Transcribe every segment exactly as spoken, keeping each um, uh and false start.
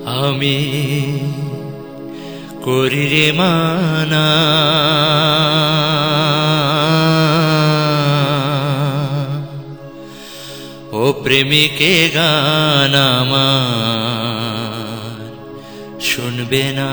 আমি করি রে মানা ও প্রেমিকে গান আমার শুনবে না।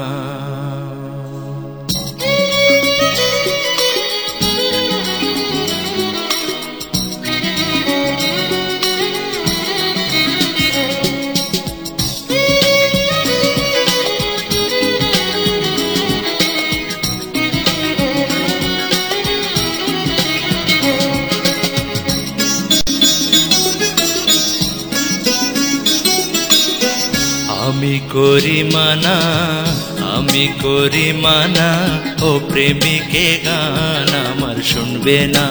আমি করি মানা আমি করি মানা ও প্রেমিকে গান আমার শুনবে না।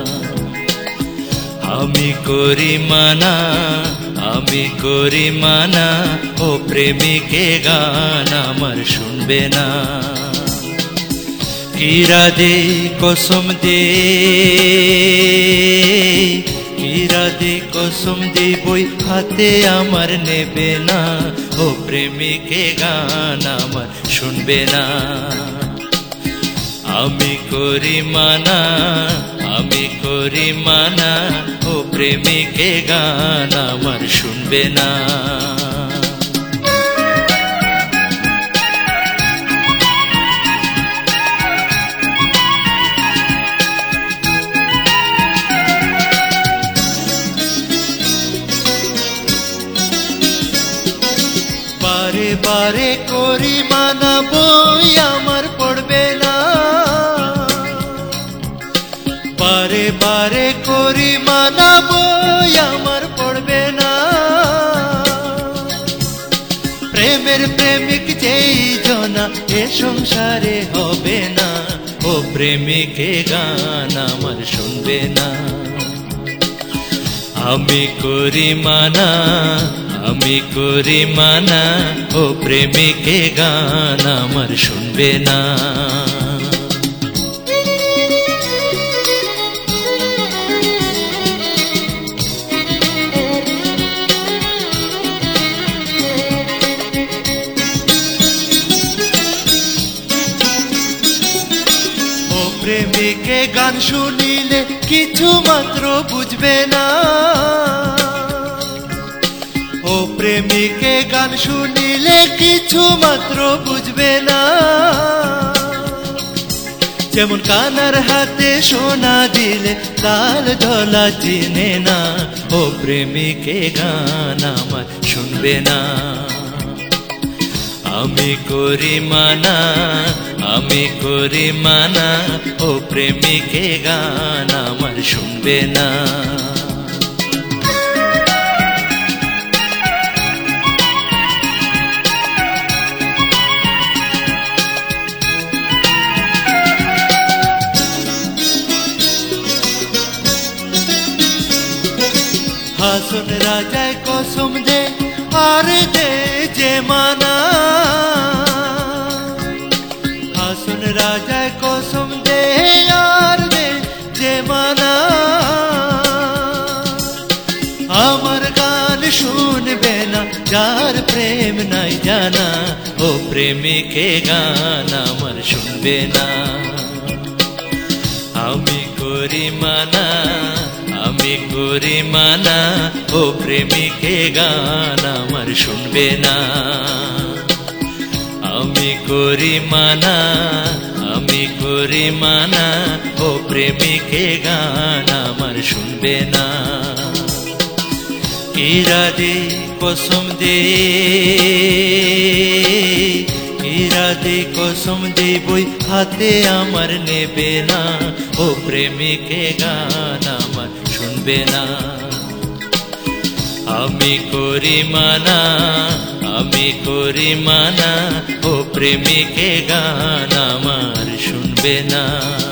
আমি করি মানা আমি করি মানা ও প্রেমিকে গান আমার শুনবে না। কিরাদে কসম দে কিরাদে কসম দে বই হাতে আমার নেবে না ও প্রেমিকে গান আমার শুনবে না। আমি করি মানা আমি করি মানা ও প্রেমিকে গান আমার শুনবে না। বারে বারে করি মানা বই আমার পড়বে না। বারে বারে করি মানা বই আমার পড়বে না। প্রেমের প্রেমিক যেই জনা এ সংসারে হবে না ও প্রেমিকে গান আমার শুনবে না। আমি করি মানা আমি করি মানা ও প্রেমিকে গান আমার শুনবে না। ও প্রেমিকে গান শুনিলে কিছু মাত্র বুঝবে না। ও প্রেমিকে গান শুনিলে কিছু মাত্র বুঝবে না। যেমন কানার হাতে সোনা দিলে লাল ধলা চিনে না ও প্রেমিকে গান আমার শুনবে না। আমি করি মানা আমি করি মানা ও প্রেমিকে গান আমার শুনবে না। হাসন রাজায় কসম দে আর দে যে মানা। হাসন রাজায় কসম দে আর দে যে মানা। আমার গান শুনবে না যার প্রেম নাই জানা ও প্রেমিকে গান আমার শুনবে না। আমি করি মানা আমি করি মানা ও প্রেমিকে গান আমার শুনবে না। আমি করি মানা আমি করি মানা ও প্রেমিকে গান আমার শুনবে না। কিরাদে কসম দে কিরাদে কসম দে বই হাতে আমার নেবে না ও প্রেমিকে গান আমার শুনবে না। আমি করি মানা আমি করি মানা ও প্রেমিকে গান আমার শুনবে না।